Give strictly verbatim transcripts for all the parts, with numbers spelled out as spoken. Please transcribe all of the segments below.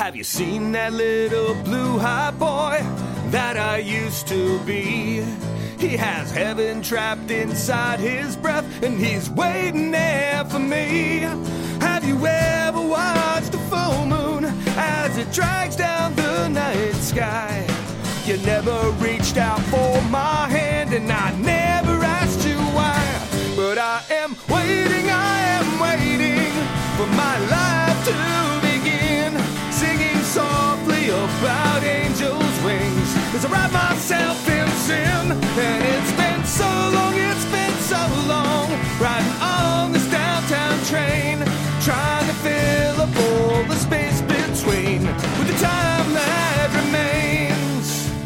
Have you seen that little blue-eyed boy that I used to be? He has heaven trapped inside his breath, and he's waiting there for me. Have you ever watched the full moon as it drags down the night sky? You never reached out for my hand, and I never asked you why. But I am waiting, I am waiting for my life to begin, singing softly about angels' wings as I wrap myself in sin. And it's been so long, it's been so long, riding on this downtown train, trying to fill up all the space between with the time that remains.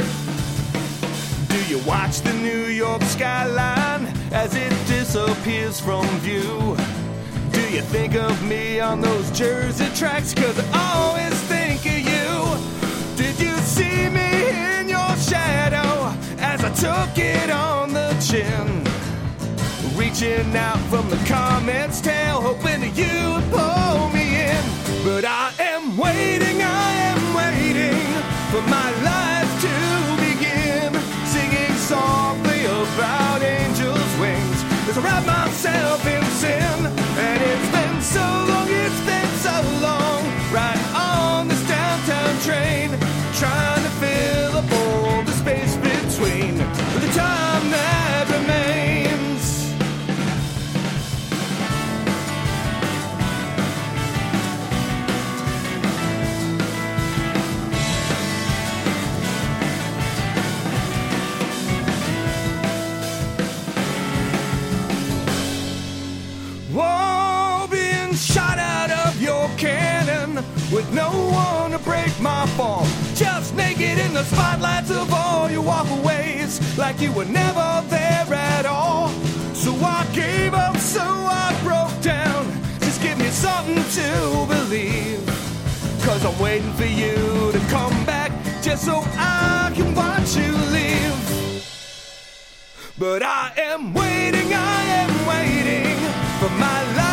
Do you watch the New York skyline as it disappears from view? Do you think of me on those Jersey tracks? 'Cause I always think of you. Did you see me in your shadow as I took it on the chin? Reaching out from the comet's tail, hoping that you would pull me in. But I am waiting, I am waiting for my life to begin, singing softly about angels' wings as I wrap myself in sin. And it's been so long, it's been so long, right on this downtown train, trying to fill up all the space between with the time that remains. Whoa, being shot out of your cannon with no one to break my fall, just naked in the spotlights of all your walkaways, like you were never there at all. So I gave up, so I broke down. Just give me something to believe, 'cause I'm waiting for you to come back just so I can watch you leave. But I am waiting, I am waiting for my life